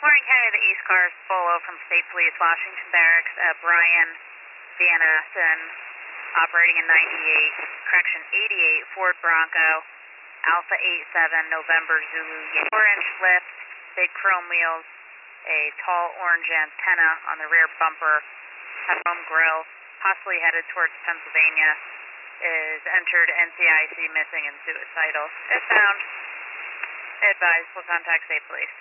Warren County, the East Cars, Bolo from State Police, Washington Barracks, Brian Van Assen, operating in 88, Ford Bronco, Alpha 87, November Zulu, 4-inch lift, big chrome wheels, a tall orange antenna on the rear bumper, chrome grill, possibly headed towards Pennsylvania, is entered NCIC missing and suicidal. If found, advise will contact State Police.